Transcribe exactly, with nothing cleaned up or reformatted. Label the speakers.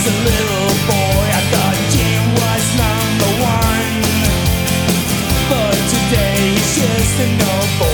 Speaker 1: was a little boy, I thought Jim was number one. But today he's just a no boy.